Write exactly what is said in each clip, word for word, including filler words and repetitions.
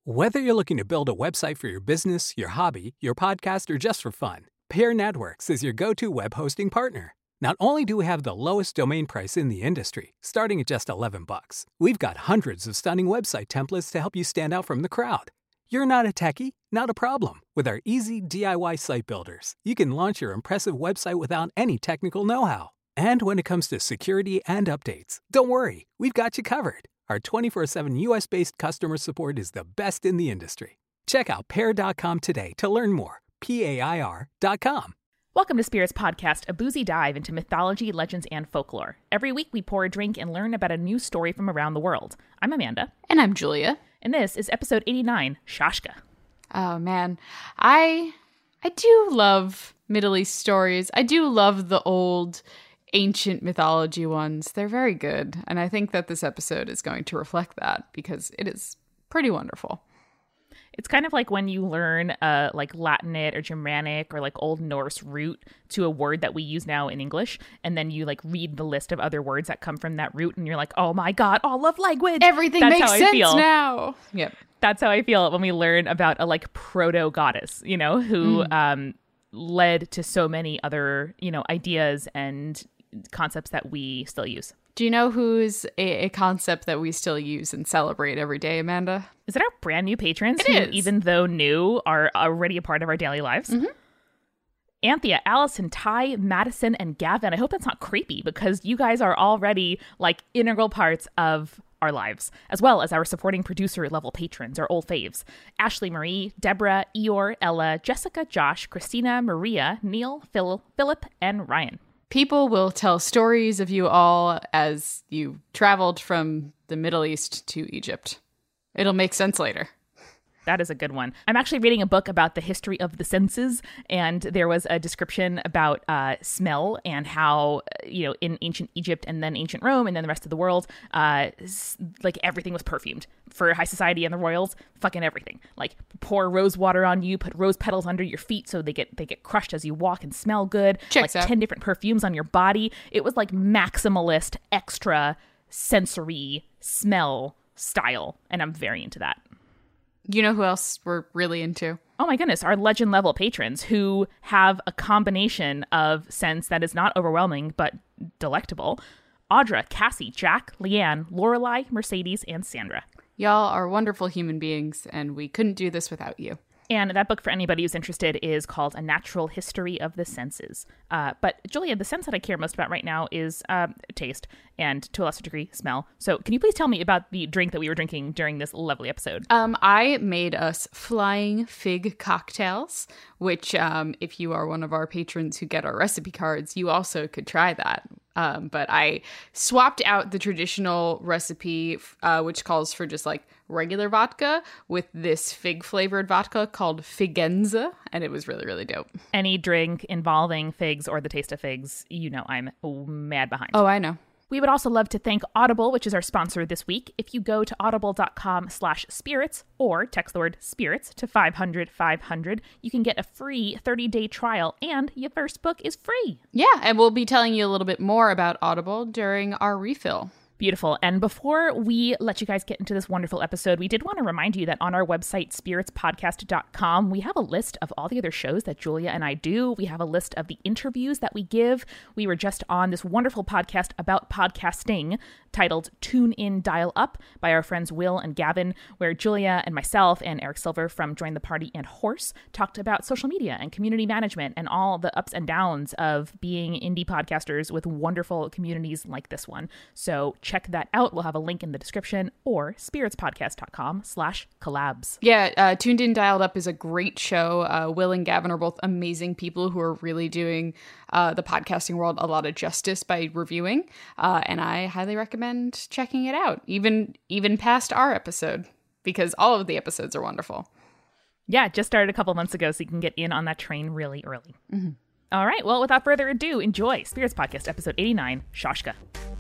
Whether you're looking to build a website for your business, your hobby, your podcast, or just for fun, Pair Networks is your go-to web hosting partner. Not only do we have the lowest domain price in the industry, starting at just eleven bucks, we've got hundreds of stunning website templates to help you stand out from the crowd. You're not a techie? Not a problem. With our easy D I Y site builders, you can launch your impressive website without any technical know-how. And when it comes to security and updates, don't worry, we've got you covered. Our twenty-four seven U S-based customer support is the best in the industry. Check out pair dot com today to learn more. P A I R dot com. Welcome to Spirits Podcast, a boozy dive into mythology, legends, and folklore. Every week we pour a drink and learn about a new story from around the world. I'm Amanda. And I'm Julia. And this is episode eighty-nine, Shashka. Oh, man. I I do love Middle East stories. I do love the old ancient mythology ones. They're very good. And I think that this episode is going to reflect that because it is pretty wonderful. It's kind of like when you learn uh, like Latinate or Germanic or like Old Norse root to a word that we use now in English. And then you like read the list of other words that come from that root and you're like, oh my God, all of language. Everything That's makes how I sense feel. now. Yep. That's how I feel when we learn about a like proto goddess, you know, who mm. um, led to so many other, you know, ideas and concepts that we still use. Do you know who's a, a concept that we still use and celebrate every day, Amanda? Is it our brand new patrons it who, is. even though new, are already a part of our daily lives? Mm-hmm. Anthea, Allison, Ty, Madison, and Gavin. I hope that's not creepy because you guys are already like integral parts of our lives, as well as our supporting producer level patrons, our old faves. Ashley Marie, Deborah, Eeyore, Ella, Jessica, Josh, Christina, Maria, Neil, Phil, Philip, and Ryan. People will tell stories of you all as you traveled from the Middle East to Egypt. It'll make sense later. That is a good one. I'm actually reading a book about the history of the senses, and there was a description about uh, smell and how, you know, in ancient Egypt and then ancient Rome and then the rest of the world, uh, like everything was perfumed. For high society and the royals, fucking everything. Like pour rose water on you, put rose petals under your feet so they get they get crushed as you walk and smell good. Checks like out. ten different perfumes on your body. It was like maximalist, extra sensory smell style, and I'm very into that. You know who else we're really into? Oh my goodness, our legend level patrons who have a combination of sense that is not overwhelming but delectable. Audra, Cassie, Jack, Leanne, Lorelei, Mercedes, and Sandra. Y'all are wonderful human beings, and we couldn't do this without you. And that book, for anybody who's interested, is called A Natural History of the Senses. Uh, but Julia, the sense that I care most about right now is uh, taste and, to a lesser degree, smell. So can you please tell me about the drink that we were drinking during this lovely episode? Um, I made us flying fig cocktails, which um, if you are one of our patrons who get our recipe cards, you also could try that. Um, but I swapped out the traditional recipe, uh, which calls for just like regular vodka, with this fig flavored vodka called Figenza, and it was really, really dope. Any drink involving figs or the taste of figs, you know I'm mad behind. Oh, I know. We would also love to thank Audible, which is our sponsor this week. If you go to audible.com slash spirits or text the word spirits to five hundred five hundred, you can get a free thirty-day trial and your first book is free. Yeah, and we'll be telling you a little bit more about Audible during our refill. Beautiful. And before we let you guys get into this wonderful episode, we did want to remind you that on our website, spirits podcast dot com, we have a list of all the other shows that Julia and I do. We have a list of the interviews that we give. We were just on this wonderful podcast about podcasting titled Tune In, Dial Up by our friends Will and Gavin, where Julia and myself and Eric Silver from Join the Party and Horse talked about social media and community management and all the ups and downs of being indie podcasters with wonderful communities like this one. So check that out. We'll have a link in the description or spiritspodcast.com slash collabs. Yeah, uh, Tuned In Dialed Up is a great show. Uh, Will and Gavin are both amazing people who are really doing uh, the podcasting world a lot of justice by reviewing. Uh, and I highly recommend checking it out, even even past our episode, because all of the episodes are wonderful. Yeah, just started a couple months ago, so you can get in on that train really early. Mm-hmm. All right, well, without further ado, enjoy Spirits Podcast, episode eighty-nine, Shashka.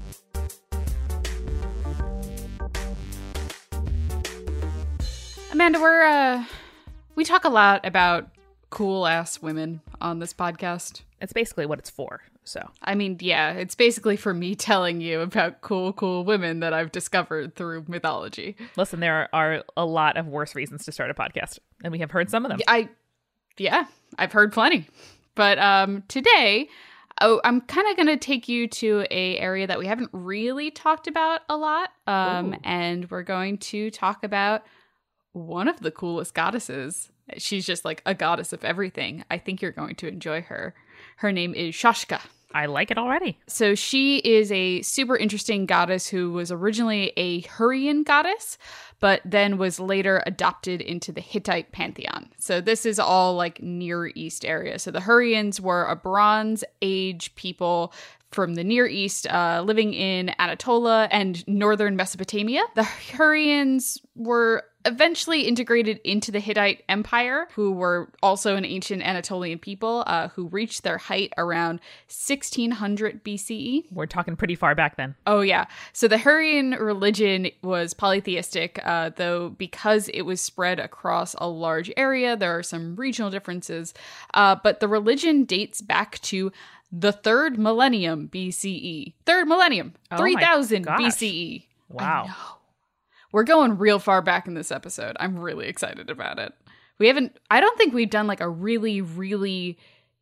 Amanda, we're uh, we talk a lot about cool ass women on this podcast. It's basically what it's for. So, I mean, yeah, it's basically for me telling you about cool, cool women that I've discovered through mythology. Listen, there are a lot of worse reasons to start a podcast, and we have heard some of them. I, yeah, I've heard plenty. But um, today, oh, I'm kind of going to take you to a area that we haven't really talked about a lot, um, and we're going to talk about one of the coolest goddesses. She's just like a goddess of everything. I think you're going to enjoy her. Her name is Shashka. I like it already. So she is a super interesting goddess who was originally a Hurrian goddess, but then was later adopted into the Hittite pantheon. So this is all like Near East area. So the Hurrians were a Bronze Age people from the Near East, uh, living in Anatolia and northern Mesopotamia. The Hurrians were eventually integrated into the Hittite Empire, who were also an ancient Anatolian people uh, who reached their height around sixteen hundred B C E. We're talking pretty far back then. Oh, yeah. So the Hurrian religion was polytheistic, uh, though because it was spread across a large area, there are some regional differences. Uh, but the religion dates back to the third millennium B C E. Third millennium, Oh three thousand my B gosh. C E. Wow. I know. We're going real far back in this episode. I'm really excited about it. We haven't, I don't think we've done like a really, really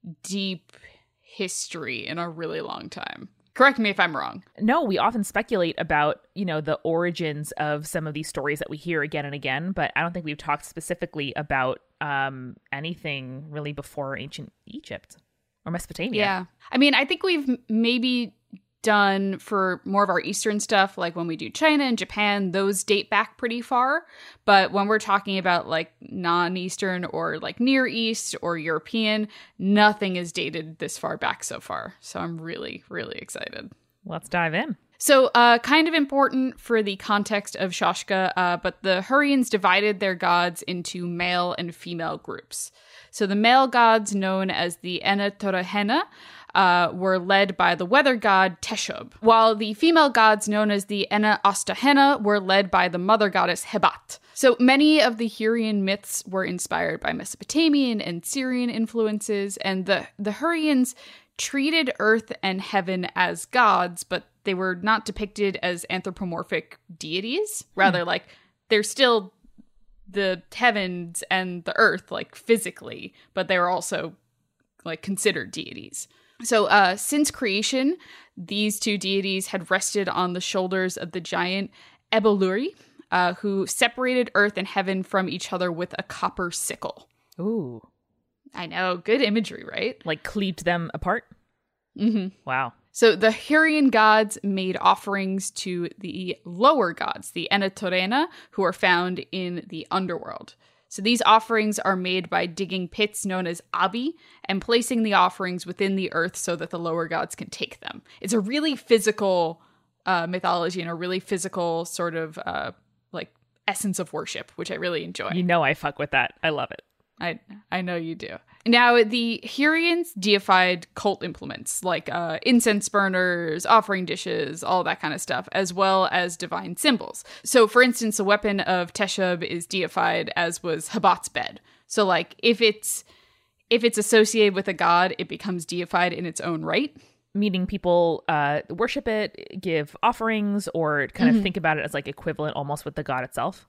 deep history in a really long time. Correct me if I'm wrong. No, we often speculate about, you know, the origins of some of these stories that we hear again and again, but I don't think we've talked specifically about um, anything really before ancient Egypt or Mesopotamia. Yeah. I mean, I think we've m- maybe done for more of our Eastern stuff, like when we do China and Japan, those date back pretty far. But when we're talking about like non-Eastern or like Near East or European, nothing is dated this far back so far. So I'm really, really excited. Let's dive in. So uh, kind of important for the context of Shashka, uh, but the Hurrians divided their gods into male and female groups. So the male gods, known as the Ena Torahena, Uh, were led by the weather god Teshub, while the female gods known as the Ena Astahena were led by the mother goddess Hebat. So many of the Hurrian myths were inspired by Mesopotamian and Syrian influences, and the, the Hurrians treated earth and heaven as gods, but they were not depicted as anthropomorphic deities. Rather, like, they're still the heavens and the earth, like, physically, but they were also, like, considered deities. So uh, since creation, these two deities had rested on the shoulders of the giant Eboluri, uh, who separated earth and heaven from each other with a copper sickle. Ooh. I know, good imagery, right? Like cleaved them apart? Mm-hmm. Wow. So the Hurrian gods made offerings to the lower gods, the Ena Torahena, who are found in the underworld. So these offerings are made by digging pits known as abi and placing the offerings within the earth so that the lower gods can take them. It's a really physical uh, mythology and a really physical sort of uh, like essence of worship, which I really enjoy. You know I fuck with that. I love it. I I know you do. Now, the Hurrians deified cult implements like uh, incense burners, offering dishes, all that kind of stuff, as well as divine symbols. So, for instance, the weapon of Teshub is deified, as was Hebat's bed. So, like, if it's if it's associated with a god, it becomes deified in its own right. Meaning people uh, worship it, give offerings, or kind Mm-hmm. of think about it as like equivalent almost with the god itself.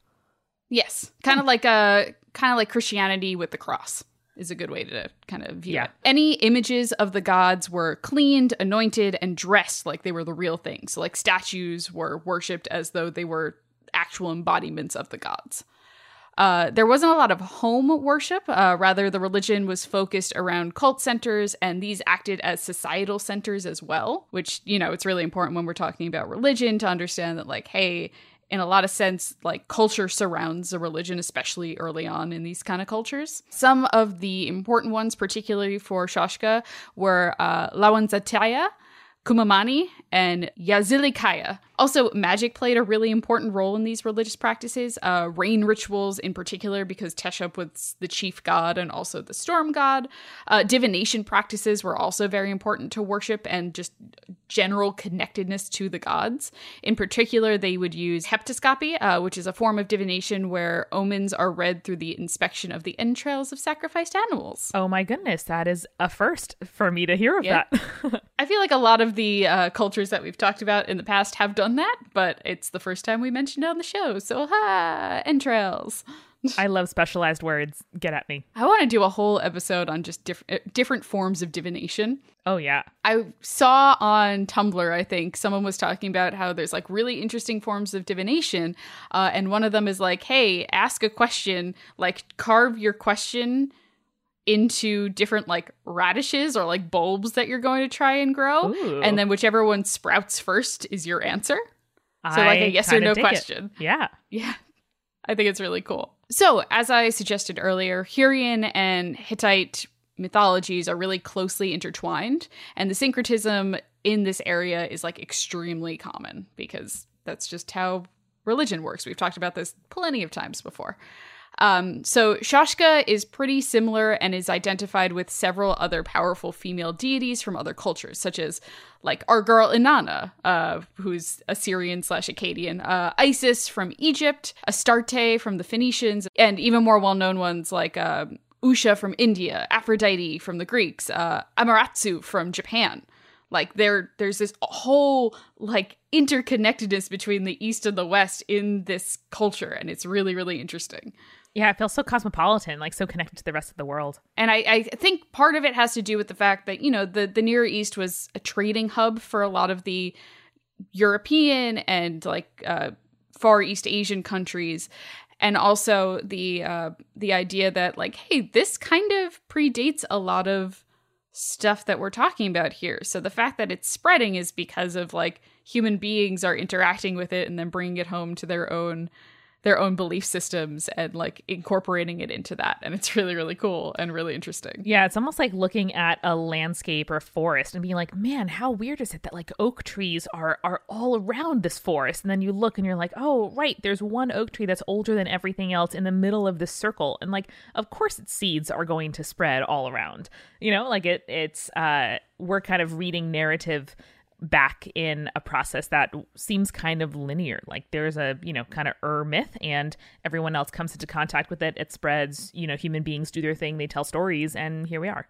Yes, kind of like a kind of like Christianity with the cross is a good way to kind of view Yeah. it. Any images of the gods were cleaned, anointed, and dressed like they were the real thing. So like statues were worshipped as though they were actual embodiments of the gods. Uh, there wasn't a lot of home worship. Uh, rather, the religion was focused around cult centers, and these acted as societal centers as well, which, you know, it's really important when we're talking about religion to understand that, like, hey, in a lot of sense, like, culture surrounds a religion, especially early on in these kind of cultures. Some of the important ones, particularly for Shashka, were uh, Lawanzataya, Kumamani, and Yazilikaya. Also, magic played a really important role in these religious practices. Uh, rain rituals in particular, because Teshub was the chief god and also the storm god. Uh, divination practices were also very important to worship and just general connectedness to the gods. In particular, they would use heptoscopy, uh, which is a form of divination where omens are read through the inspection of the entrails of sacrificed animals. Oh my goodness, that is a first for me to hear of Yeah. that. I feel like a lot of the uh, cultures that we've talked about in the past have done that, but it's the first time we mentioned it on the show. So, ha, entrails. I love specialized words. Get at me. I want to do a whole episode on just diff- different forms of divination. Oh, yeah. I saw on Tumblr, I think, someone was talking about how there's like really interesting forms of divination. Uh, and one of them is like, hey, ask a question, like carve your question into different like radishes or like bulbs that you're going to try and grow. Ooh. And then whichever one sprouts first is your answer. So I like a yes or no dig question. It. Yeah. Yeah. I think it's really cool. So as I suggested earlier, Hurrian and Hittite mythologies are really closely intertwined. And the syncretism in this area is like extremely common because that's just how religion works. We've talked about this plenty of times before. Um, so Shashka is pretty similar and is identified with several other powerful female deities from other cultures, such as like our girl Inanna, uh, who's Assyrian slash Akkadian, uh, Isis from Egypt, Astarte from the Phoenicians, and even more well-known ones like uh, Usha from India, Aphrodite from the Greeks, uh, Amaterasu from Japan. Like there, there's this whole like interconnectedness between the East and the West in this culture, and it's really, really interesting. Yeah, it feels so cosmopolitan, like so connected to the rest of the world. And I, I think part of it has to do with the fact that, you know, the, the Near East was a trading hub for a lot of the European and like uh, Far East Asian countries. And also the uh, the idea that like, hey, this kind of predates a lot of stuff that we're talking about here. So the fact that it's spreading is because of like human beings are interacting with it and then bringing it home to their own their own belief systems and like incorporating it into that. And it's really, really cool and really interesting. Yeah, it's almost like looking at a landscape or a forest and being like, man, how weird is it that like oak trees are are all around this forest? And then you look and you're like, oh, right, there's one oak tree that's older than everything else in the middle of this circle. And like, of course its seeds are going to spread all around. You know, like it it's uh we're kind of reading narrative back in a process that seems kind of linear. Like there's a, you know, kind of Ur myth and everyone else comes into contact with it. It spreads, you know, human beings do their thing. They tell stories and here we are.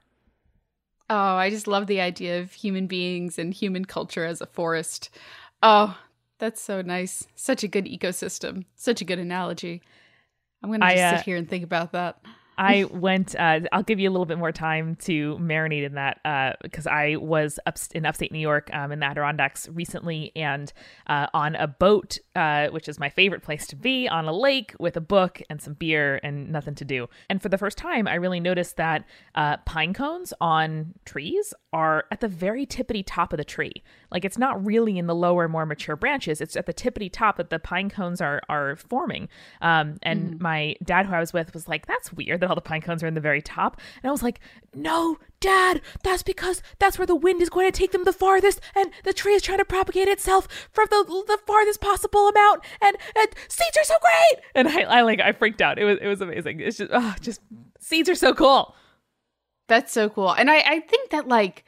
Oh, I just love the idea of human beings and human culture as a forest. Oh, that's so nice. Such a good ecosystem. Such a good analogy. I'm going to just I, uh, sit here and think about that. I went, uh, I'll give you a little bit more time to marinate in that uh, because I was up in upstate New York um, in the Adirondacks recently and uh, on a boat, uh, which is my favorite place to be, on a lake with a book and some beer and nothing to do. And for the first time, I really noticed that uh, pine cones on trees are at the very tippity top of the tree. Like it's not really in the lower, more mature branches. It's at the tippity top that the pine cones are are forming. Um, and mm. my dad, who I was with, was like, that's weird that all the pine cones are in the very top. And I was like, no, Dad, that's because that's where the wind is going to take them the farthest. And the tree is trying to propagate itself from the the farthest possible amount. And, and seeds are so great. And I, I like, I freaked out. It was, it was amazing. It's just, oh, just seeds are so cool. That's so cool. And I, I think that like,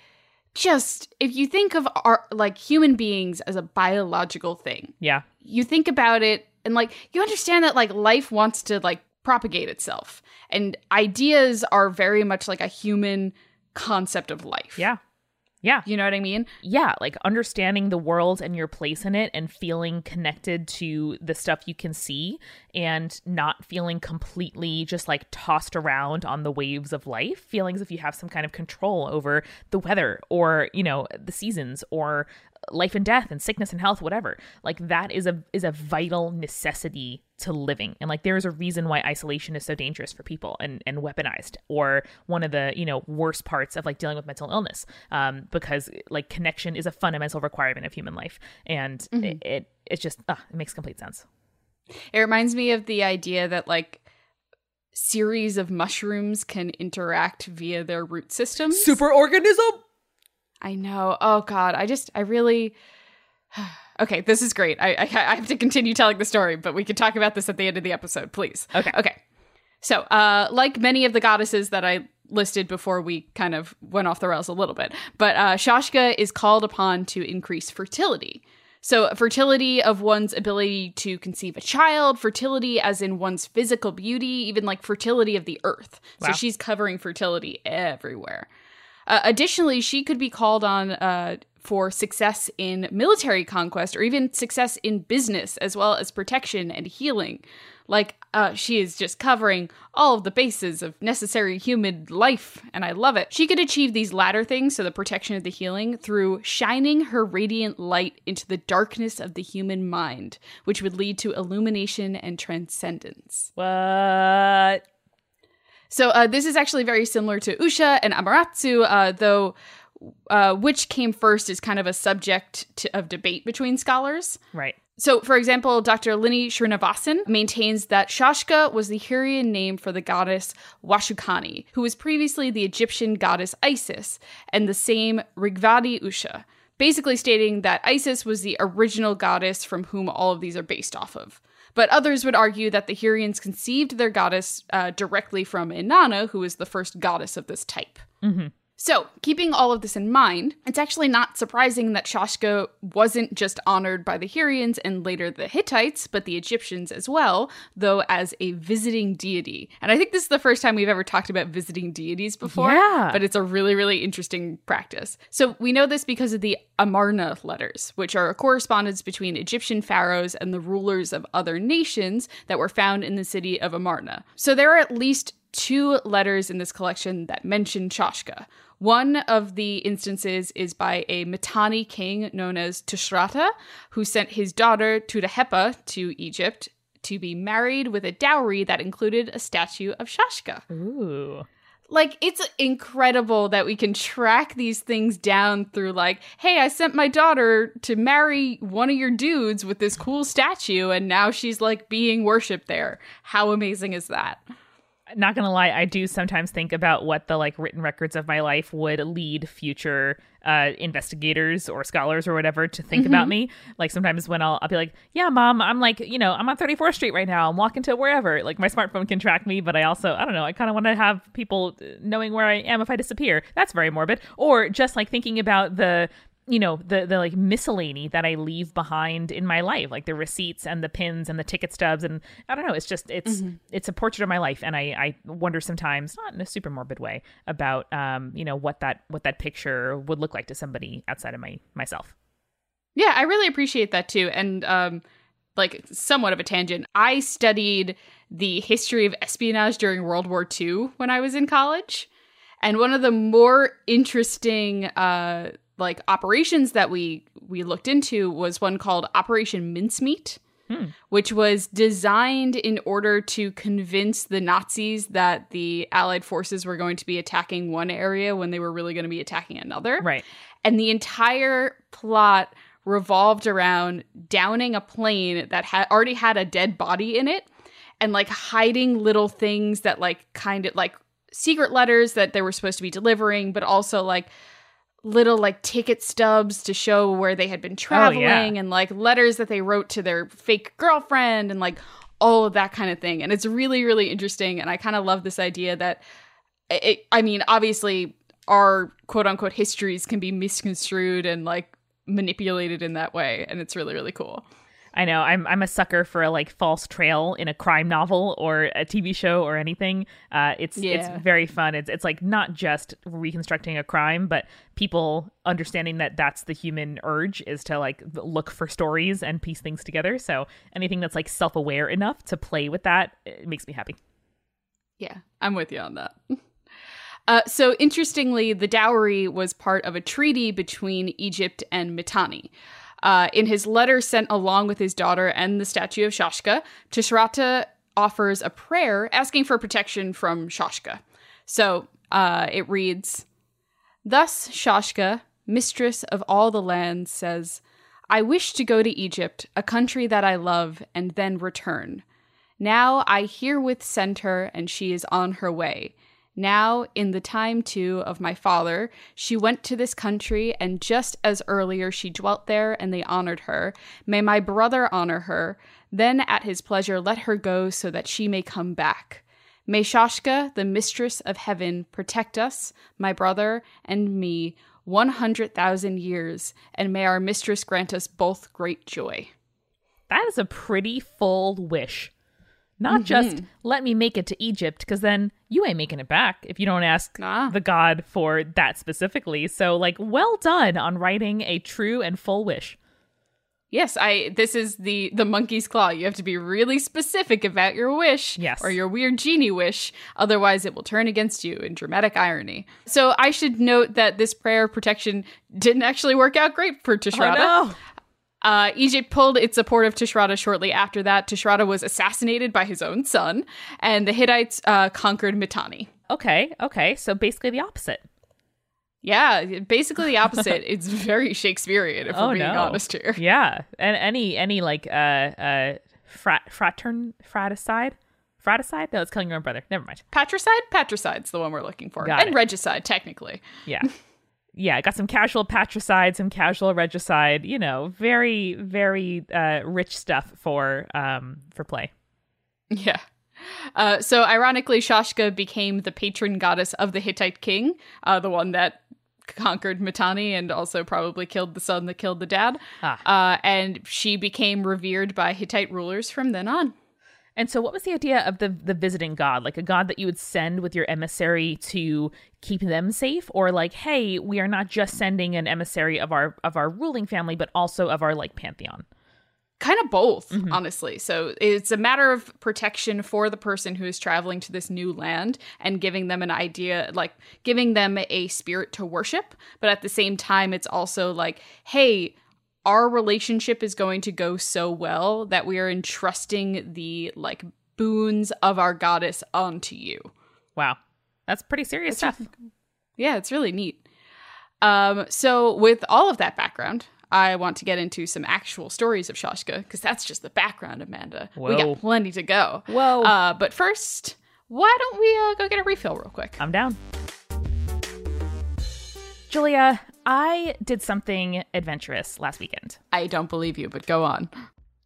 just if you think of our like human beings as a biological thing, yeah, you think about it and like you understand that like life wants to like propagate itself, and ideas are very much like a human concept of life. Yeah. Yeah. You know what I mean? Yeah. Like understanding the world and your place in it and feeling connected to the stuff you can see and not feeling completely just like tossed around on the waves of life. Feeling as if you have some kind of control over the weather or, you know, the seasons or life and death and sickness and health, whatever. Like that is a is a vital necessity to living. And like there is a reason why isolation is so dangerous for people and, and weaponized, or one of the, you know, worst parts of like dealing with mental illness, um, because like connection is a fundamental requirement of human life. And mm-hmm. it, it it's just, uh, it makes complete sense. It reminds me of the idea that like series of mushrooms can interact via their root systems. Superorganism. I know. Oh God. I just, I really, okay, this is great. I, I I have to continue telling the story, but we can talk about this at the end of the episode, please. Okay. Okay. So, uh, like many of the goddesses that I listed before, we kind of went off the rails a little bit, but uh, Shashka is called upon to increase fertility. So fertility of one's ability to conceive a child, fertility as in one's physical beauty, even like fertility of the earth. Wow. So she's covering fertility everywhere. Uh, additionally, she could be called on uh, for success in military conquest or even success in business, as well as protection and healing. Like, uh, she is just covering all of the bases of necessary human life, and I love it. She could achieve these latter things, so the protection of the healing, through shining her radiant light into the darkness of the human mind, which would lead to illumination and transcendence. What? So uh, this is actually very similar to Usha and Amaterasu, uh, though uh, which came first is kind of a subject to, of debate between scholars. Right. So, for example, Doctor Lini Srinivasan maintains that Shashka was the Hurrian name for the goddess Vashukani, who was previously the Egyptian goddess Isis, and the same Rigvadi Usha, basically stating that Isis was the original goddess from whom all of these are based off of. But others would argue that the Hurrians conceived their goddess uh, directly from Inanna, who was the first goddess of this type. Mm-hmm. So, keeping all of this in mind, it's actually not surprising that Shashka wasn't just honored by the Hurrians and later the Hittites, but the Egyptians as well, though as a visiting deity. And I think this is the first time we've ever talked about visiting deities before, yeah. but it's a really, really interesting practice. So, we know this because of the Amarna letters, which are a correspondence between Egyptian pharaohs and the rulers of other nations that were found in the city of Amarna. So, there are at least two letters in this collection that mention Shashka. One of the instances is by a Mitanni king known as Tushratta, who sent his daughter Tudahepa to Egypt to be married with a dowry that included a statue of Shashka. Ooh. Like, it's incredible that we can track these things down through, like, hey, I sent my daughter to marry one of your dudes with this cool statue, and now she's, like, being worshipped there. How amazing is that? Not gonna lie, I do sometimes think about what the like written records of my life would lead future uh, investigators or scholars or whatever to think mm-hmm. about me. Like sometimes when I'll I'll be like, yeah, mom, I'm like, you know, I'm on thirty-fourth Street right now. I'm walking to wherever. Like my smartphone can track me, but I also, I don't know, I kind of want to have people knowing where I am if I disappear. That's very morbid. Or just like thinking about the you know, the the like miscellany that I leave behind in my life, like the receipts and the pins and the ticket stubs. And I don't know, it's just, it's, mm-hmm. it's a portrait of my life. And I, I wonder sometimes, not in a super morbid way, about, um, you know, what that, what that picture would look like to somebody outside of my, myself. Yeah, I really appreciate that too. And, um, like somewhat of a tangent, I studied the history of espionage during World War Two when I was in college. And one of the more interesting, uh, like operations that we we looked into was one called Operation Mincemeat, hmm. which was designed in order to convince the Nazis that the Allied forces were going to be attacking one area when they were really going to be attacking another. Right. And the entire plot revolved around downing a plane that had already had a dead body in it and like hiding little things that like kind of like secret letters that they were supposed to be delivering, but also like little like ticket stubs to show where they had been traveling, oh, yeah. and like letters that they wrote to their fake girlfriend and like all of that kind of thing. And it's really, really interesting. And I kind of love this idea that it, I mean, obviously our quote unquote histories can be misconstrued and like manipulated in that way. And it's really, really cool. I know. I'm I'm a sucker for a like false trail in a crime novel or a T V show or anything. Uh, it's yeah. it's very fun. It's it's like not just reconstructing a crime, but people understanding that that's the human urge is to like look for stories and piece things together. So anything that's like self-aware enough to play with that, it makes me happy. Yeah, I'm with you on that. Uh, so interestingly, the dowry was part of a treaty between Egypt and Mitanni. Uh, in his letter sent along with his daughter and the statue of Shashka, Tushratta offers a prayer asking for protection from Shashka. So uh, it reads, "Thus Shashka, mistress of all the lands, says, I wish to go to Egypt, a country that I love, and then return. Now I herewith send her, and she is on her way. Now, in the time, too, of my father, she went to this country, and just as earlier she dwelt there, and they honored her. May my brother honor her. Then at his pleasure let her go, so that she may come back. May Shashka, the mistress of heaven, protect us, my brother and me, one hundred thousand years, and may our mistress grant us both great joy." That is a pretty full wish. Not Mhm. just let me make it to Egypt, because then you ain't making it back if you don't ask Ah. the god for that specifically. So, like, well done on writing a true and full wish. Yes, I. This is the the monkey's claw. You have to be really specific about your wish, Yes. or your weird genie wish. Otherwise, it will turn against you in dramatic irony. So I should note that this prayer of protection didn't actually work out great for Tushratta. Oh, no. Uh, Egypt pulled its support of Tushratta shortly after that. Tushratta was assassinated by his own son, and the Hittites uh, conquered Mitanni. Okay, okay. So basically the opposite. Yeah, basically the opposite. It's very Shakespearean, if Oh, we're being no. honest here. Yeah. And any, any like, uh, uh, frat, fratern, fraticide? Fraticide? No, it's killing your own brother. Never mind. Patricide? Patricide's the one we're looking for. Got and it. regicide, technically. Yeah. Yeah, got some casual patricide, some casual regicide, you know, very, very uh, rich stuff for um for play. Yeah. Uh, so ironically, Shashka became the patron goddess of the Hittite king, uh, the one that conquered Mitanni and also probably killed the son that killed the dad. Ah. Uh, and she became revered by Hittite rulers from then on. And so what was the idea of the the visiting god? Like a god that you would send with your emissary to keep them safe? Or like, hey, we are not just sending an emissary of our of our ruling family, but also of our like pantheon. Kind of both, honestly. So it's a matter of protection for the person who is traveling to this new land and giving them an idea, like giving them a spirit to worship. But at the same time, it's also like, hey, our relationship is going to go so well that we are entrusting the like boons of our goddess onto you. Wow. That's pretty serious stuff. Yeah, it's really neat. Um, so with all of that background, I want to get into some actual stories of Shashka, because that's just the background, Amanda. We Whoa. got plenty to go. Whoa. Uh, but first, why don't we uh, go get a refill real quick? I'm down. Julia, I did something adventurous last weekend. I don't believe you, but go on.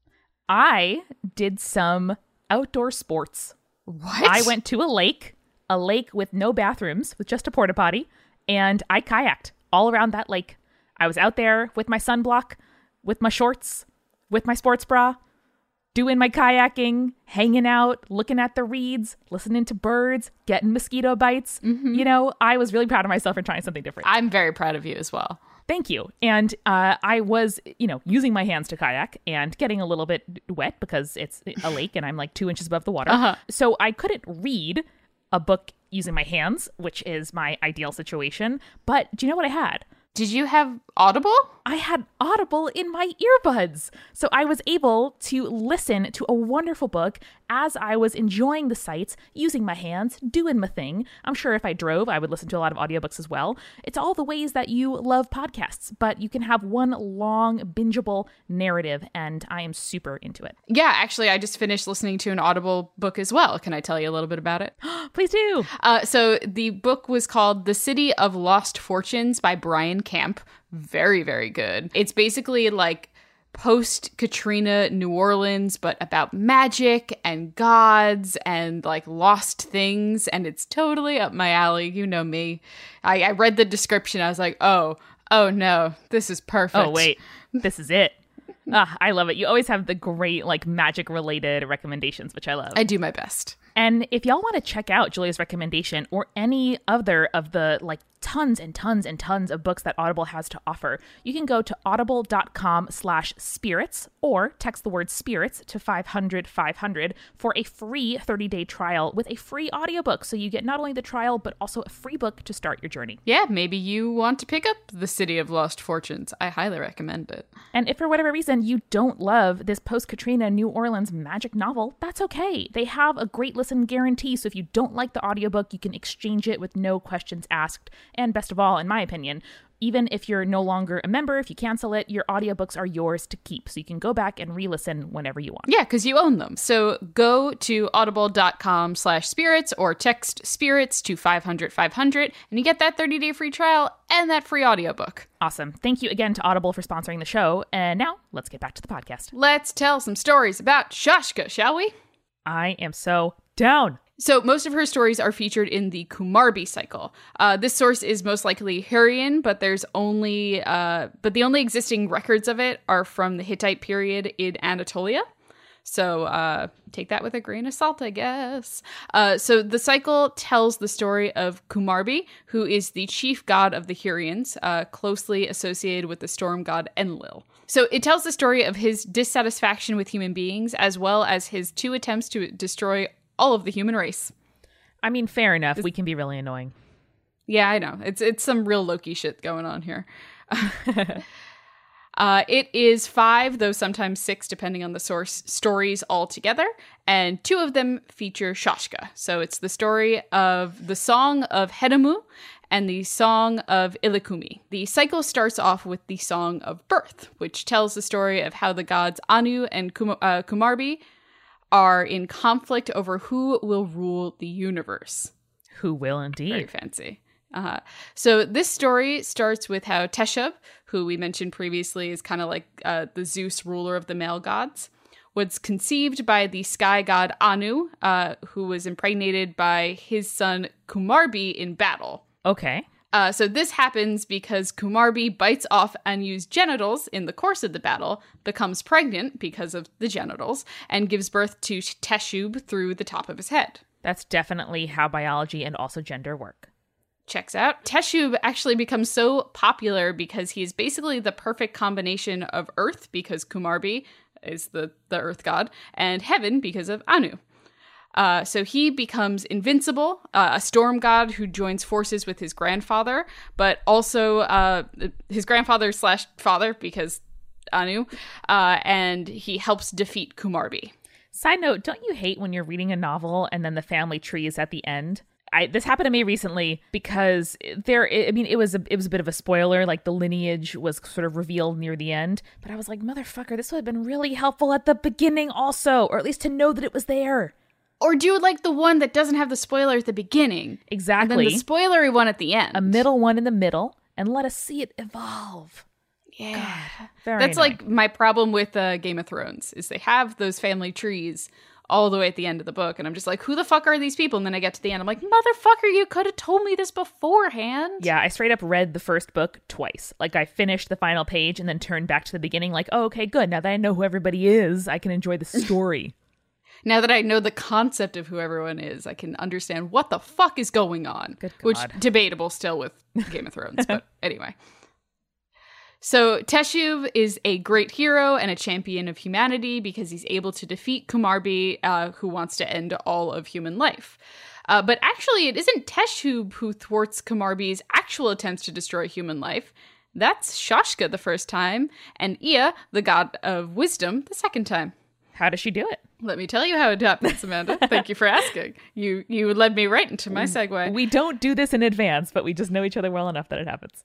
I did some outdoor sports. What? I went to a lake, a lake with no bathrooms, with just a porta potty, and I kayaked all around that lake. I was out there with my sunblock, with my shorts, with my sports bra, doing my kayaking, hanging out, looking at the reeds, listening to birds, getting mosquito bites. You know, I was really proud of myself for trying something different. I'm very proud of you as well. Thank you. And uh, I was, you know, using my hands to kayak and getting a little bit wet because it's a lake and I'm like two inches above the water. Uh-huh. So I couldn't read a book using my hands, which is my ideal situation. But do you know what I had? Did you have Audible? I had Audible in my earbuds. So I was able to listen to a wonderful book as I was enjoying the sights, using my hands, doing my thing. I'm sure if I drove, I would listen to a lot of audiobooks as well. It's all the ways that you love podcasts, but you can have one long, bingeable narrative, and I am super into it. Yeah, actually, I just finished listening to an Audible book as well. Can I tell you a little bit about it? Please do. Uh, so the book was called The City of Lost Fortunes by Brian Camp. Very, very good. It's basically like post-Katrina New Orleans, but about magic and gods and like lost things. And it's totally up my alley. You know me. I, I read the description. I was like, oh, oh no, this is perfect. Oh, wait. This is it. Ah, I love it. You always have the great like magic related recommendations, which I love. I do my best. And if y'all want to check out Julia's recommendation or any other of the like tons and tons and tons of books that Audible has to offer, you can go to audible.com slash spirits or text the word spirits to five hundred five hundred for a free thirty-day trial with a free audiobook. So you get not only the trial, but also a free book to start your journey. Yeah, maybe you want to pick up The City of Lost Fortunes. I highly recommend it. And if for whatever reason you don't love this post-Katrina New Orleans magic novel, that's okay. They have a great listen guarantee, so if you don't like the audiobook, you can exchange it with no questions asked. And best of all, in my opinion, even if you're no longer a member, if you cancel it, your audiobooks are yours to keep. So you can go back and re-listen whenever you want. Yeah, because you own them. So go to audible.com slash spirits or text spirits to five hundred five hundred and you get that thirty-day free trial and that free audiobook. Awesome. Thank you again to Audible for sponsoring the show. And now let's get back to the podcast. Let's tell some stories about Shashka, shall we? I am so down. So most of her stories are featured in the Kumarbi cycle. Uh, this source is most likely Hurrian, but there's only, uh, but the only existing records of it are from the Hittite period in Anatolia. So uh, take that with a grain of salt, I guess. Uh, so the cycle tells the story of Kumarbi, who is the chief god of the Hyrrians, uh, closely associated with the storm god Enlil. So it tells the story of his dissatisfaction with human beings, as well as his two attempts to destroy all of the human race. I mean, fair enough. We can be really annoying. Yeah, I know. It's it's some real Loki shit going on here. Uh, it is five, though sometimes six, depending on the source, stories altogether, and two of them feature Shashka. So it's the story of the Song of Hedamu and the Song of Ilikumi. The cycle starts off with the Song of Birth, which tells the story of how the gods Anu and Kum- uh, Kumarbi are in conflict over who will rule the universe. Who will indeed. Very fancy. Uh-huh. So this story starts with how Teshub, who we mentioned previously is kind of like uh, the Zeus ruler of the male gods, was conceived by the sky god Anu, uh, who was impregnated by his son Kumarbi in battle. Okay. Uh, so this happens because Kumarbi bites off Anu's genitals in the course of the battle, becomes pregnant because of the genitals, and gives birth to Teshub through the top of his head. That's definitely how biology and also gender work. Checks out. Teshub actually becomes so popular because he is basically the perfect combination of Earth, because Kumarbi is the, the Earth god, and Heaven because of Anu. Uh, so he becomes invincible, uh, a storm god who joins forces with his grandfather, but also uh, his grandfather slash father, because Anu, uh, and he helps defeat Kumarbi. Side note, don't you hate when you're reading a novel and then the family tree is at the end? I, this happened to me recently because there, I mean, it was a, it was a bit of a spoiler, like the lineage was sort of revealed near the end, but I was like, motherfucker, this would have been really helpful at the beginning also, or at least to know that it was there. Or do like the one that doesn't have the spoiler at the beginning. Exactly. And then the spoilery one at the end. A middle one in the middle, and let us see it evolve. Yeah. God, very That's annoying. like my problem with uh, Game of Thrones, is they have those family trees all the way at the end of the book, and I'm just like, who the fuck are these people? And then I get to the end, I'm like, motherfucker, you could have told me this beforehand. Yeah, I straight up read the first book twice. Like, I finished the final page and then turned back to the beginning like, oh, okay, good. Now that I know who everybody is, I can enjoy the story. Now that I know the concept of who everyone is, I can understand what the fuck is going on. Good God. Which, debatable still with Game of Thrones, but anyway. So Teshub is a great hero and a champion of humanity because he's able to defeat Kumarbi, uh, who wants to end all of human life. Uh, but actually, it isn't Teshub who thwarts Kumarbi's actual attempts to destroy human life. That's Shashka the first time, and Ea, the god of wisdom, the second time. How does she do it? Let me tell you how it happens, Amanda. Thank you for asking. You you led me right into my segue. We don't do this in advance, but we just know each other well enough that it happens.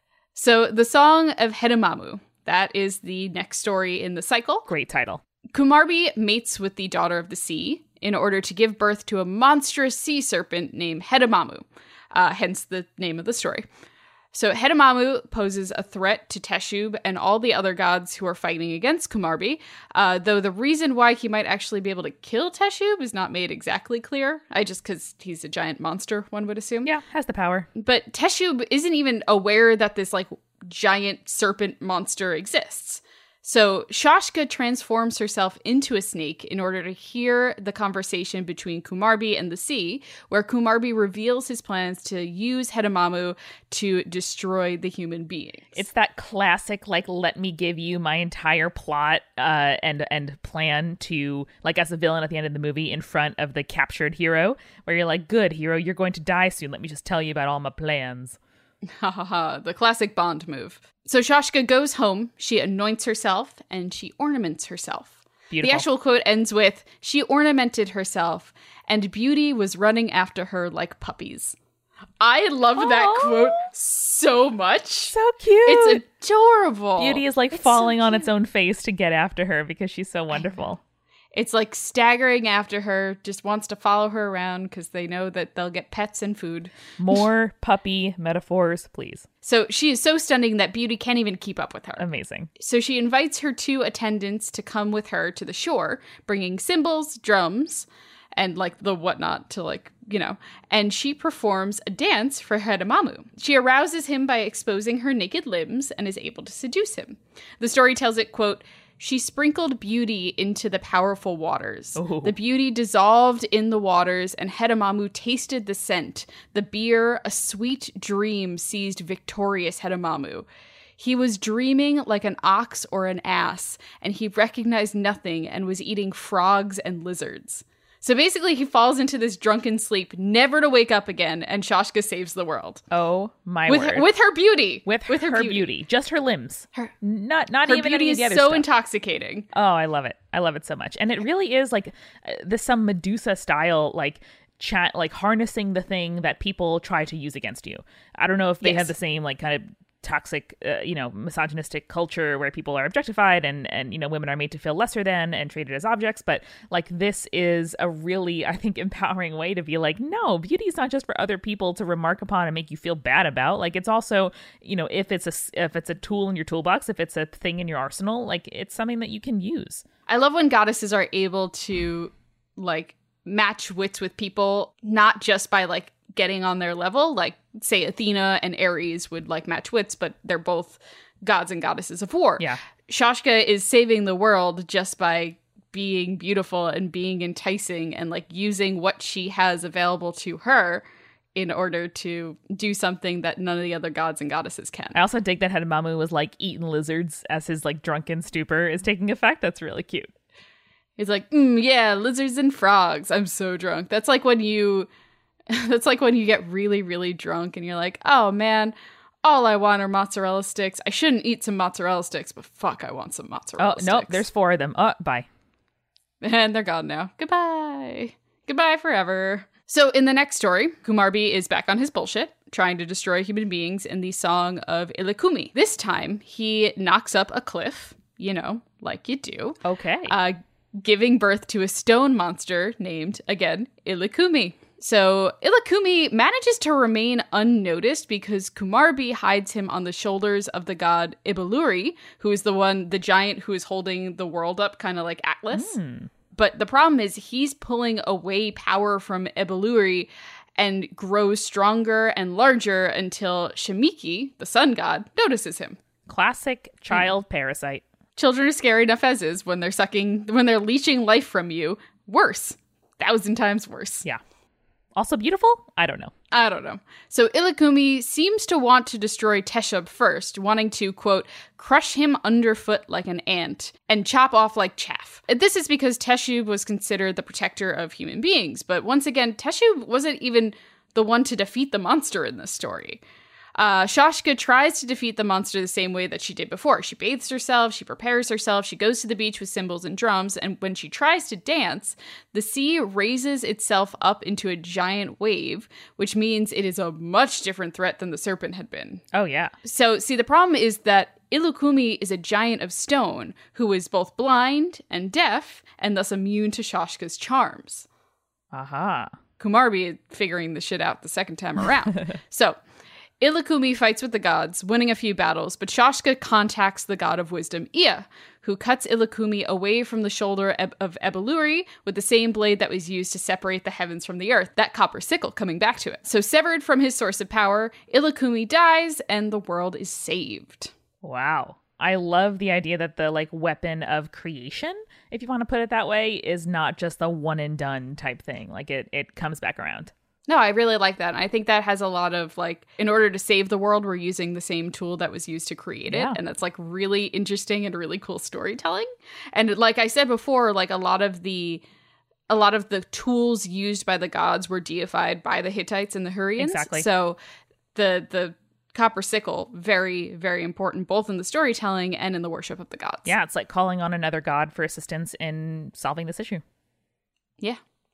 So the Song of Hedamamu, that is the next story in the cycle. Great title. Kumarbi mates with the daughter of the sea in order to give birth to a monstrous sea serpent named Hedamamu, uh, hence the name of the story. So Hedamamu poses a threat to Teshub and all the other gods who are fighting against Kumarbi, uh, though the reason why he might actually be able to kill Teshub is not made exactly clear. I just, because he's a giant monster, one would assume. Yeah, has the power. But Teshub isn't even aware that this, like, giant serpent monster exists. So Shashka transforms herself into a snake in order to hear the conversation between Kumarbi and the sea, where Kumarbi reveals his plans to use Hedamamu to destroy the human beings. It's that classic, like, let me give you my entire plot uh, and and plan to, like, as a villain at the end of the movie in front of the captured hero, where you're like, good, hero, you're going to die soon. Let me just tell you about all my plans. Ha ha ha, the classic Bond move. So Shashka goes home, she anoints herself, and she ornaments herself. Beautiful. The actual quote ends with, she ornamented herself, and beauty was running after her like puppies. I love that Aww. quote so much. So cute. It's adorable. Beauty is like It's falling so on cute. its own face to get after her because she's so wonderful. It's like staggering after her, just wants to follow her around because they know that they'll get pets and food. More puppy metaphors, please. So she is so stunning that Beauty can't even keep up with her. Amazing. So she invites her two attendants to come with her to the shore, bringing cymbals, drums, and like the whatnot to like, you know, and she performs a dance for Hedamamu. She arouses him by exposing her naked limbs and is able to seduce him. The story tells it, quote, she sprinkled beauty into the powerful waters. Ooh. The beauty dissolved in the waters, and Hedamamu tasted the scent. The beer, a sweet dream, seized victorious Hedamamu. He was dreaming like an ox or an ass, and he recognized nothing and was eating frogs and lizards. So basically, he falls into this drunken sleep, never to wake up again, and Shashka saves the world. Oh, my with word. Her, with her beauty. With, with her, her beauty. beauty. Just her limbs. Her, not not her even beauty any of is the other so stuff. intoxicating. Oh, I love it. I love it so much. And it really is like uh, this some Medusa style, like, chat, like harnessing the thing that people try to use against you. I don't know if they Yes. have the same, like, kind of toxic, uh, you know, misogynistic culture where people are objectified and, and, you know, women are made to feel lesser than and treated as objects. But like, this is a really, I think, empowering way to be like, no, beauty is not just for other people to remark upon and make you feel bad about. Like, it's also, you know, if it's a, if it's a tool in your toolbox, if it's a thing in your arsenal, like, it's something that you can use. I love when goddesses are able to, like, match wits with people, not just by, like, getting on their level. Like, say Athena and Ares would, like, match wits, but they're both gods and goddesses of war. Yeah. Shashka is saving the world just by being beautiful and being enticing and, like, using what she has available to her in order to do something that none of the other gods and goddesses can. I also dig that Hedamamu was, like, eating lizards as his, like, drunken stupor is taking effect. That's really cute. He's like, mm, yeah, lizards and frogs. I'm so drunk. That's like when you... That's like when you get really, really drunk and you're like, oh, man, all I want are mozzarella sticks. I shouldn't eat some mozzarella sticks, but fuck, I want some mozzarella oh, sticks. Oh, nope, there's four of them. Oh, bye. And they're gone now. Goodbye. Goodbye forever. So in the next story, Kumarbi is back on his bullshit, trying to destroy human beings in the Song of Illikumi. This time, he knocks up a cliff, you know, like you do. Okay. Uh, giving birth to a stone monster named, again, Illikumi. So Illikumi manages to remain unnoticed because Kumarbi hides him on the shoulders of the god Ibeluri, who is the one, the giant who is holding the world up, kind of like Atlas. Mm. But the problem is he's pulling away power from Ibeluri and grows stronger and larger until Shemiki, the sun god, notices him. Classic child mm. parasite. Children are scary enough as is when they're sucking, when they're leeching life from you. Worse. Thousand times worse. Yeah. Also beautiful? I don't know. I don't know. So Illikumi seems to want to destroy Teshub first, wanting to, quote, crush him underfoot like an ant and chop off like chaff. This is because Teshub was considered the protector of human beings. But once again, Teshub wasn't even the one to defeat the monster in this story. Uh, Shashka tries to defeat the monster the same way that she did before. She bathes herself, she prepares herself, she goes to the beach with cymbals and drums, and when she tries to dance, the sea raises itself up into a giant wave, which means it is a much different threat than the serpent had been. Oh, yeah. So, see, the problem is that Illikumi is a giant of stone who is both blind and deaf, and thus immune to Shashka's charms. Aha. Kumarbi figuring the shit out the second time around. So, Illikumi fights with the gods, winning a few battles, but Shashka contacts the god of wisdom, Ea, who cuts Illikumi away from the shoulder of Ibeluri with the same blade that was used to separate the heavens from the earth, that copper sickle coming back to it. So severed from his source of power, Illikumi dies and the world is saved. Wow. I love the idea that the, like, weapon of creation, if you want to put it that way, is not just a one and done type thing. Like, it, it comes back around. No, I really like that. I think that has a lot of, like, in order to save the world, we're using the same tool that was used to create it. Yeah. And that's, like, really interesting and really cool storytelling. And like I said before, like, a lot of the a lot of the tools used by the gods were deified by the Hittites and the Hurrians. Exactly. So the the copper sickle, very, very important, both in the storytelling and in the worship of the gods. Yeah, it's like calling on another god for assistance in solving this issue. Yeah.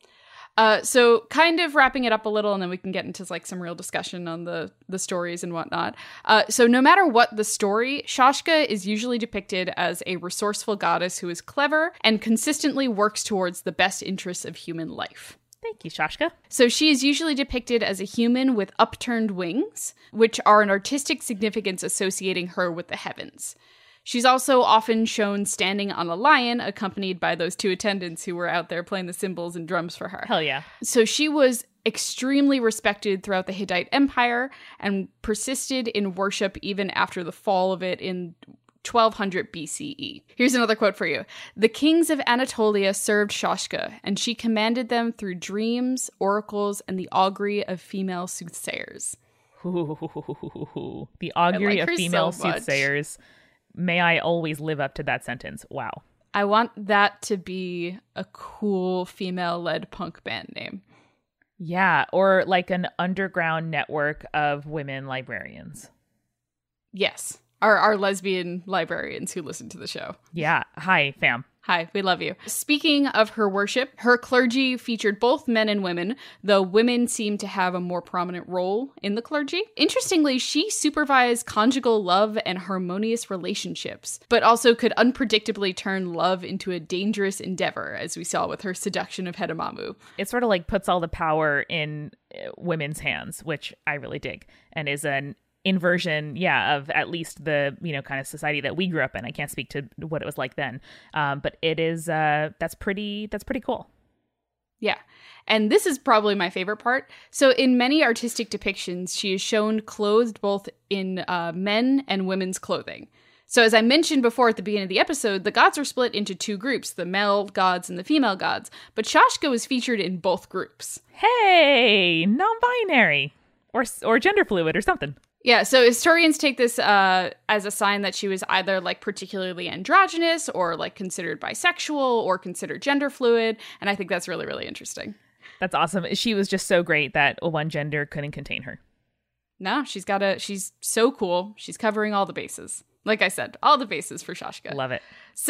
Uh, so kind of wrapping it up a little, and then we can get into like some real discussion on the, the stories and whatnot. Uh, so no matter what the story, Shashka is usually depicted as a resourceful goddess who is clever and consistently works towards the best interests of human life. Thank you, Shashka. So she is usually depicted as a human with upturned wings, which are an artistic significance associating her with the heavens. She's also often shown standing on a lion, accompanied by those two attendants who were out there playing the cymbals and drums for her. Hell yeah. So she was extremely respected throughout the Hittite Empire and persisted in worship even after the fall of it in twelve hundred B C E. Here's another quote for you. The kings of Anatolia served Shashka, and she commanded them through dreams, oracles, and the augury of female soothsayers. Ooh, the augury like of female so soothsayers. May I always live up to that sentence. Wow. I want that to be a cool female-led punk band name. Yeah, or like an underground network of women librarians. Yes, our, our lesbian librarians who listen to the show. Yeah. Hi, fam. Hi, we love you. Speaking of her worship, her clergy featured both men and women, though women seem to have a more prominent role in the clergy. Interestingly, she supervised conjugal love and harmonious relationships, but also could unpredictably turn love into a dangerous endeavor, as we saw with her seduction of Hedemamu. It sort of like puts all the power in uh, women's hands, which I really dig, and is an inversion, yeah, of at least the, you know, kind of society that we grew up in. I can't speak to what it was like then, um, but it is, uh, that's pretty, that's pretty cool. Yeah. And this is probably my favorite part. So in many artistic depictions, she is shown clothed both in uh, men and women's clothing. So as I mentioned before at the beginning of the episode, the gods are split into two groups, the male gods and the female gods, but Shashka was featured in both groups. Hey, non-binary or, or gender fluid or something. Yeah, so historians take this uh, as a sign that she was either like particularly androgynous or like considered bisexual or considered gender fluid. And I think that's really, really interesting. That's awesome. She was just so great that one gender couldn't contain her. No, she's got a, she's so cool. She's covering all the bases. Like I said, all the bases for Shashka. Love it. So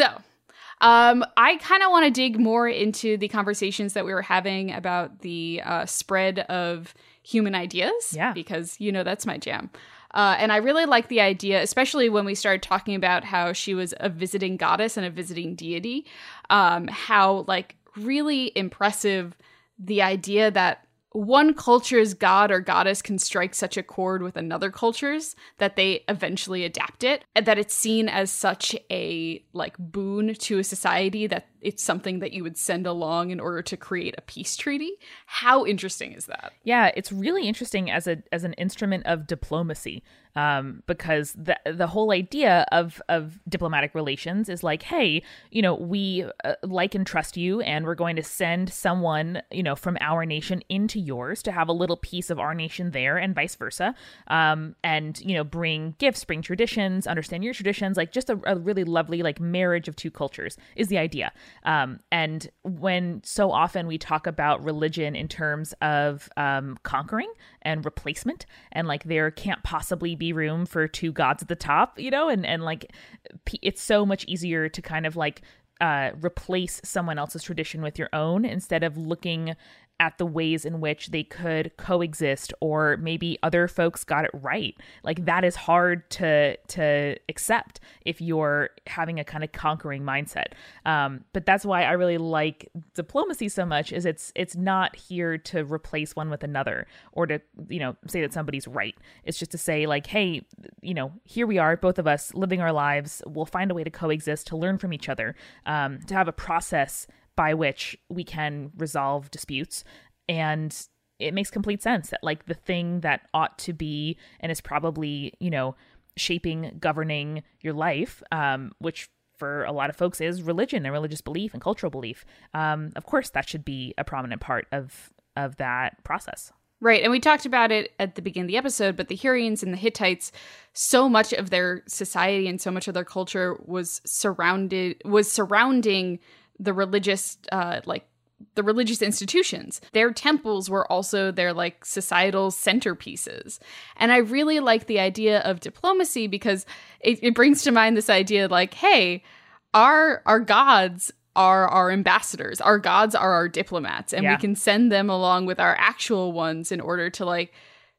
um, I kind of want to dig more into the conversations that we were having about the uh, spread of human ideas, yeah, because, you know, that's my jam. Uh, and I really like the idea, especially when we started talking about how she was a visiting goddess and a visiting deity, um, how, like, really impressive the idea that one culture's god or goddess can strike such a chord with another culture's that they eventually adapt it, and that it's seen as such a, like, boon to a society that it's something that you would send along in order to create a peace treaty. How interesting is that? Yeah, it's really interesting as a as an instrument of diplomacy, um, because the the whole idea of of diplomatic relations is like, hey, you know, we uh, like and trust you, and we're going to send someone, you know, from our nation into yours to have a little piece of our nation there, and vice versa, um, and you know, bring gifts, bring traditions, understand your traditions, like just a, a really lovely like marriage of two cultures is the idea. Um, and when so often we talk about religion in terms of um, conquering and replacement, and like there can't possibly be room for two gods at the top, you know, and, and like it's so much easier to kind of like uh, replace someone else's tradition with your own instead of looking at the ways in which they could coexist, or maybe other folks got it right. Like that is hard to to accept if you're having a kind of conquering mindset. Um, but that's why I really like diplomacy so much, is it's it's not here to replace one with another or to, you know, say that somebody's right. It's just to say like, hey, you know, here we are, both of us living our lives. We'll find a way to coexist, to learn from each other, um, to have a process by which we can resolve disputes. And it makes complete sense that like the thing that ought to be and is probably, you know, shaping, governing your life, um, which for a lot of folks is religion and religious belief and cultural belief. Um, of course, that should be a prominent part of of that process. Right. And we talked about it at the beginning of the episode, but the Hurrians and the Hittites, so much of their society and so much of their culture was surrounded, was surrounding the religious, uh, like the religious institutions. Their temples were also their like societal centerpieces. And I really like the idea of diplomacy because it, it brings to mind this idea like, hey, our, our gods are our ambassadors. Our gods are our diplomats, and yeah. we can send them along with our actual ones in order to like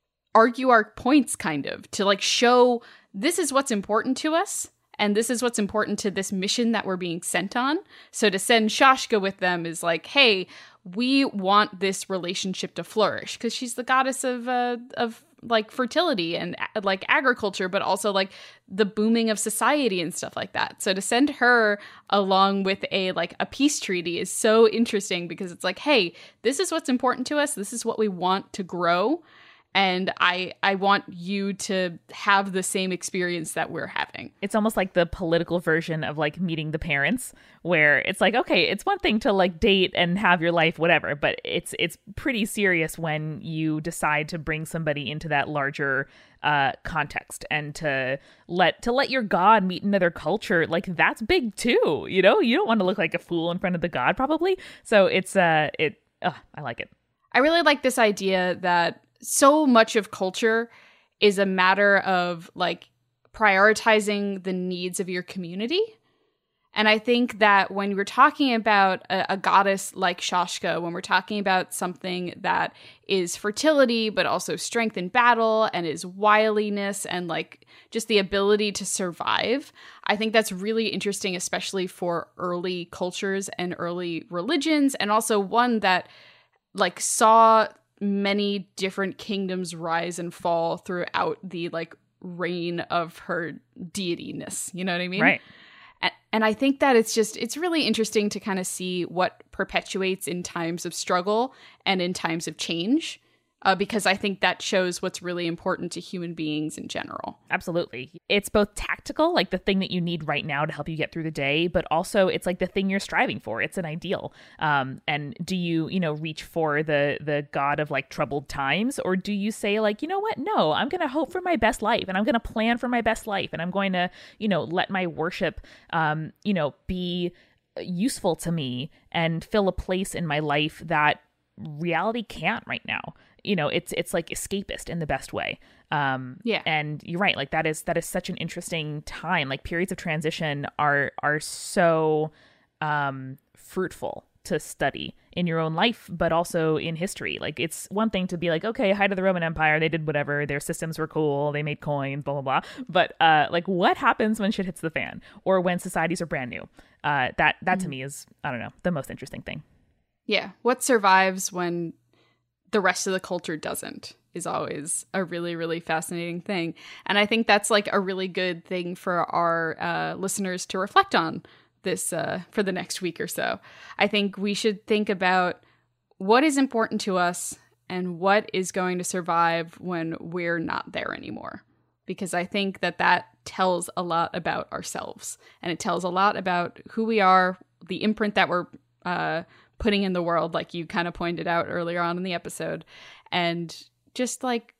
argue our points, kind of to like show this is what's important to us. And this is what's important to this mission that we're being sent on. So to send Shashka with them is like, hey, we want this relationship to flourish because she's the goddess of uh, of like fertility and like agriculture, but also like the booming of society and stuff like that. So to send her along with a like a peace treaty is so interesting because it's like, hey, this is what's important to us. This is what we want to grow. And I I want you to have the same experience that we're having. It's almost like the political version of like meeting the parents, where it's like, okay, it's one thing to like date and have your life, whatever, but it's it's pretty serious when you decide to bring somebody into that larger uh, context and to let to let your God meet another culture. Like that's big too, you know. You don't want to look like a fool in front of the God, probably. So it's uh it. Uh, I like it. I really like this idea that so much of culture is a matter of like prioritizing the needs of your community. And I think that when we're talking about a, a goddess like Shashka, when we're talking about something that is fertility, but also strength in battle and is wiliness and like just the ability to survive, I think that's really interesting, especially for early cultures and early religions, and also one that like saw many different kingdoms rise and fall throughout the like reign of her deityness. You know what I mean? Right. And, and I think that it's just, it's really interesting to kind of see what perpetuates in times of struggle and in times of change. Uh, because I think that shows what's really important to human beings in general. Absolutely. It's both tactical, like the thing that you need right now to help you get through the day, but also it's like the thing you're striving for. It's an ideal. Um, and do you, you know, reach for the the god of like troubled times, or do you say like, you know what? No, I'm going to hope for my best life, and I'm going to plan for my best life, and I'm going to, you know, let my worship, um, you know, be useful to me and fill a place in my life that reality can't right now. You know, it's it's like escapist in the best way. Um, yeah. And you're right. Like that is that is such an interesting time. Like periods of transition are are so um, fruitful to study in your own life, but also in history. Like it's one thing to be like, okay, height of the Roman Empire, they did whatever, their systems were cool, they made coins, blah, blah, blah. But uh, like what happens when shit hits the fan or when societies are brand new? Uh, that that mm-hmm. to me is, I don't know, the most interesting thing. Yeah. What survives when the rest of the culture doesn't is always a really, really fascinating thing. And I think that's like a really good thing for our uh, listeners to reflect on this uh, for the next week or so. I think we should think about what is important to us and what is going to survive when we're not there anymore. Because I think that that tells a lot about ourselves, and it tells a lot about who we are, the imprint that we're uh, putting in the world, like you kind of pointed out earlier on in the episode, and just like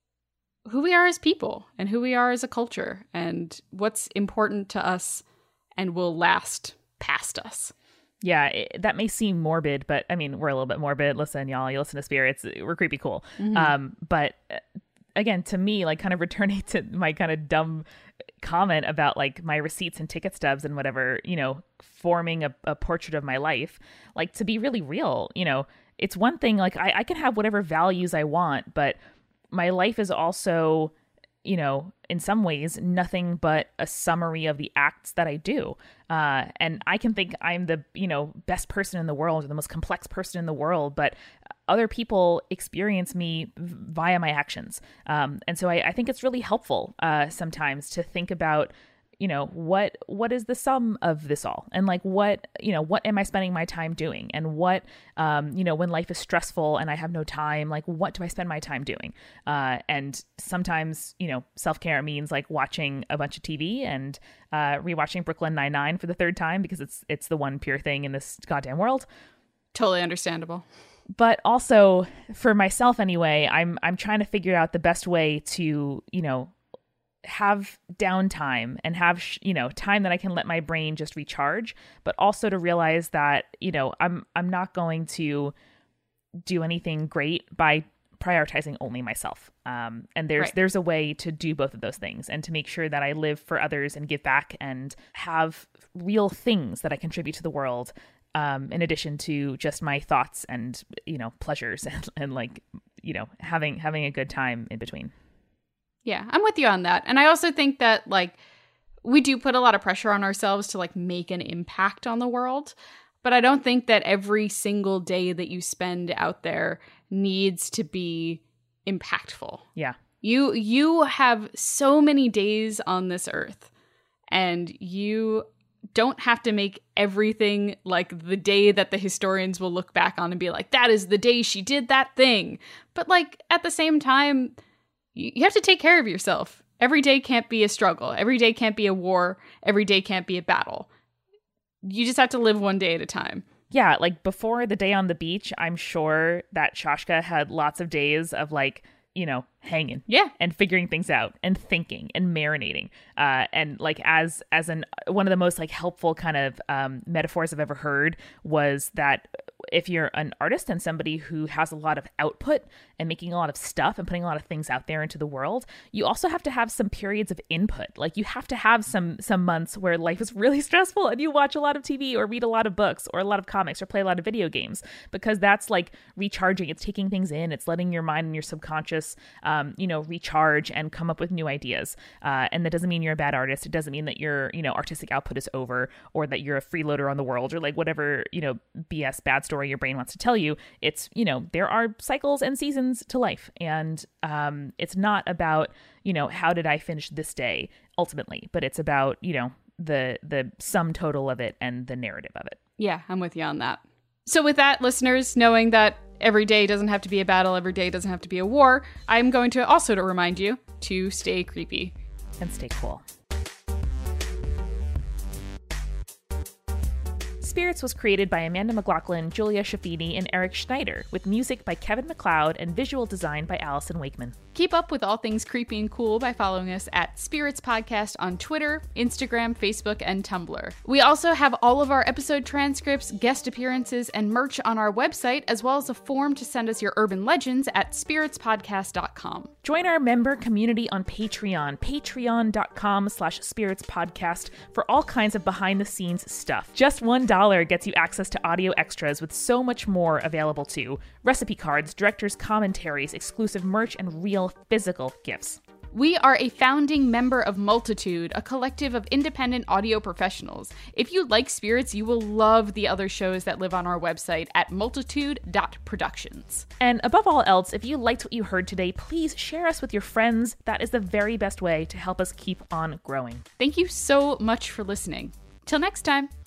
who we are as people and who we are as a culture and what's important to us and will last past us. Yeah, it, that may seem morbid, but I mean, we're a little bit morbid. Listen, y'all, you listen to Spirits, we're creepy cool. Mm-hmm. Um, but again, to me, like kind of returning to my kind of dumb comment about like my receipts and ticket stubs and whatever, you know, forming a, a portrait of my life, like to be really real, you know, it's one thing, like I, I can have whatever values I want, but my life is also, you know, in some ways, nothing but a summary of the acts that I do. Uh, and I can think I'm the, you know, best person in the world or the most complex person in the world, but other people experience me via my actions. Um, and so I, I think it's really helpful uh, sometimes to think about, you know, what what is the sum of this all? And like what, you know, what am I spending my time doing? And what, um, you know, when life is stressful and I have no time, like what do I spend my time doing? Uh, and sometimes, you know, self-care means like watching a bunch of T V and uh, rewatching Brooklyn Nine-Nine for the third time because it's it's the one pure thing in this goddamn world. Totally understandable. But also for myself anyway, I'm I'm trying to figure out the best way to, you know, have downtime and have, you know, time that I can let my brain just recharge, but also to realize that, you know, I'm I'm not going to do anything great by prioritizing only myself. Um, and there's right. there's a way to do both of those things and to make sure that I live for others and give back and have real things that I contribute to the world. Um, in addition to just my thoughts and, you know, pleasures and, and like, you know, having having a good time in between. Yeah, I'm with you on that. And I also think that like we do put a lot of pressure on ourselves to like make an impact on the world. But I don't think that every single day that you spend out there needs to be impactful. Yeah. You you have so many days on this earth, and you don't have to make everything like the day that the historians will look back on and be like, that is the day she did that thing. But like at the same time, you have to take care of yourself. Every day can't be a struggle. Every day can't be a war. Every day can't be a battle. You just have to live one day at a time. Yeah, like before the day on the beach, I'm sure that Shashka had lots of days of like, you know, hanging, yeah, and figuring things out and thinking and marinating. Uh, and like as as an one of the most like helpful kind of um, metaphors I've ever heard was that if you're an artist and somebody who has a lot of output and making a lot of stuff and putting a lot of things out there into the world, you also have to have some periods of input. Like you have to have some some months where life is really stressful and you watch a lot of T V or read a lot of books or a lot of comics or play a lot of video games, because that's like recharging. It's taking things in. It's letting your mind and your subconscious Um, you know, recharge and come up with new ideas. Uh, and that doesn't mean you're a bad artist. It doesn't mean that your, you know, artistic output is over or that you're a freeloader on the world or like whatever, you know, B S bad story your brain wants to tell you. It's, you know, there are cycles and seasons to life. And um, it's not about, you know, how did I finish this day ultimately, but it's about, you know, the the sum total of it and the narrative of it. Yeah, I'm with you on that. So with that, listeners, knowing that every day doesn't have to be a battle, every day doesn't have to be a war, I'm going to also to remind you to stay creepy. And stay cool. Spirits was created by Amanda McLaughlin, Julia Shafini, and Eric Schneider, with music by Kevin MacLeod and visual design by Allison Wakeman. Keep up with all things creepy and cool by following us at Spirits Podcast on Twitter, Instagram, Facebook, and Tumblr. We also have all of our episode transcripts, guest appearances, and merch on our website, as well as a form to send us your urban legends at spirits podcast dot com. Join our member community on Patreon, patreon.com slash spirits podcast, for all kinds of behind-the-scenes stuff. Just one dollar gets you access to audio extras with so much more available too. Recipe cards, director's commentaries, exclusive merch, and real physical gifts. We are a founding member of Multitude, a collective of independent audio professionals. If you like Spirits, you will love the other shows that live on our website at multitude dot productions. And above all else, if you liked what you heard today, please share us with your friends. That is the very best way to help us keep on growing. Thank you so much for listening. Till next time.